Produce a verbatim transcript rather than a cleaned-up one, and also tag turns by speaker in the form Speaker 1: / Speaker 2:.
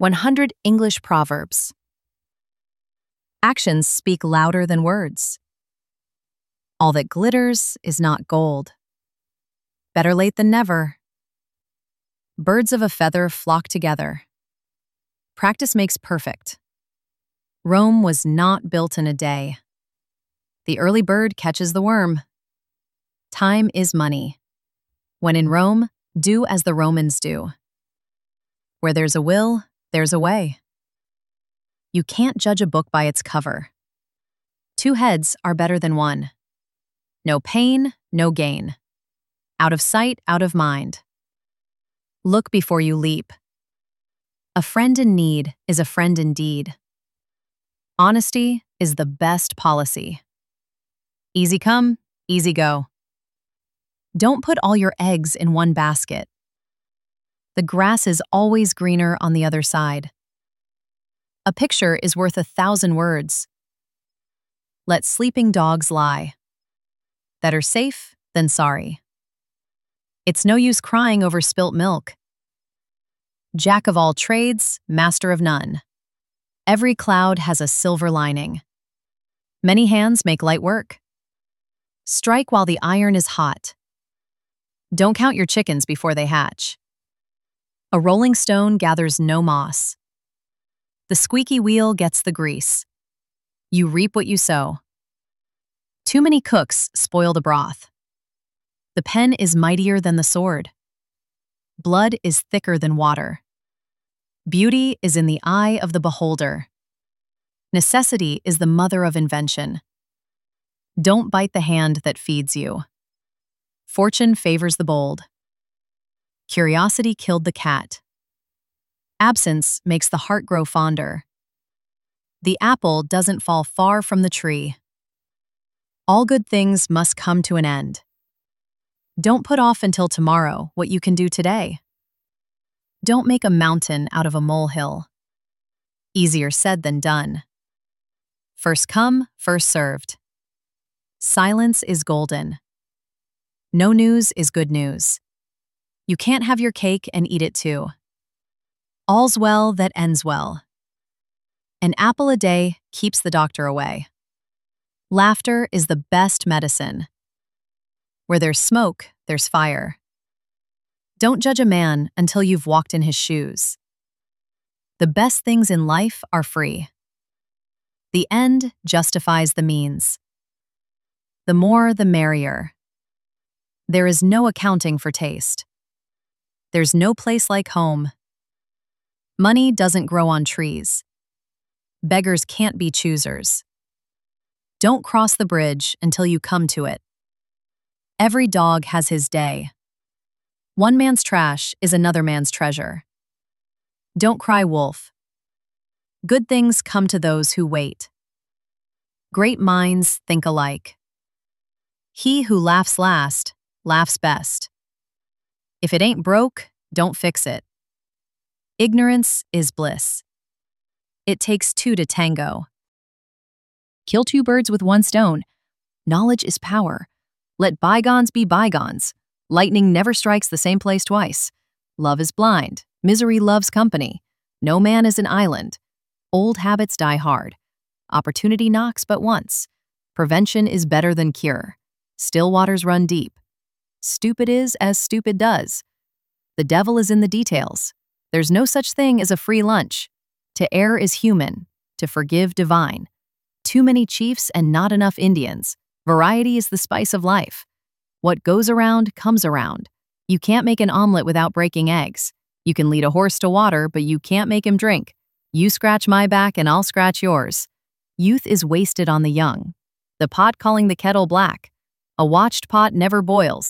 Speaker 1: one hundred English Proverbs. Actions speak louder than words. All that glitters is not gold. Better late than never. Birds of a feather flock together. Practice makes perfect. Rome was not built in a day. The early bird catches the worm. Time is money. When in Rome, do as the Romans do. Where there's a will, there's a way. You can't judge a book by its cover. Two heads are better than one. No pain, no gain. Out of sight, out of mind. Look before you leap. A friend in need is a friend indeed. Honesty is the best policy. Easy come, easy go. Don't put all your eggs in one basket. The grass is always greener on the other side. A picture is worth a thousand words. Let sleeping dogs lie. Better safe than sorry. It's no use crying over spilt milk. Jack of all trades, master of none. Every cloud has a silver lining. Many hands make light work. Strike while the iron is hot. Don't count your chickens before they hatch. A rolling stone gathers no moss. The squeaky wheel gets the grease. You reap what you sow. Too many cooks spoil the broth. The pen is mightier than the sword. Blood is thicker than water. Beauty is in the eye of the beholder. Necessity is the mother of invention. Don't bite the hand that feeds you. Fortune favors the bold. Curiosity killed the cat. Absence makes the heart grow fonder. The apple doesn't fall far from the tree. All good things must come to an end. Don't put off until tomorrow what you can do today. Don't make a mountain out of a molehill. Easier said than done. First come, first served. Silence is golden. No news is good news. You can't have your cake and eat it too. All's well that ends well. An apple a day keeps the doctor away. Laughter is the best medicine. Where there's smoke, there's fire. Don't judge a man until you've walked in his shoes. The best things in life are free. The end justifies the means. The more, the merrier. There is no accounting for taste. There's no place like home. Money doesn't grow on trees. Beggars can't be choosers. Don't cross the bridge until you come to it. Every dog has his day. One man's trash is another man's treasure. Don't cry wolf. Good things come to those who wait. Great minds think alike. He who laughs last, laughs best. If it ain't broke, don't fix it. Ignorance is bliss. It takes two to tango. Kill two birds with one stone. Knowledge is power. Let bygones be bygones. Lightning never strikes the same place twice. Love is blind. Misery loves company. No man is an island. Old habits die hard. Opportunity knocks but once. Prevention is better than cure. Still waters run deep. Stupid is as stupid does. The devil is in the details. There's no such thing as a free lunch. To err is human. To forgive divine. Too many chiefs and not enough Indians. Variety is the spice of life. What goes around comes around. You can't make an omelet without breaking eggs. You can lead a horse to water, but you can't make him drink. You scratch my back and I'll scratch yours. Youth is wasted on the young. The pot calling the kettle black. A watched pot never boils.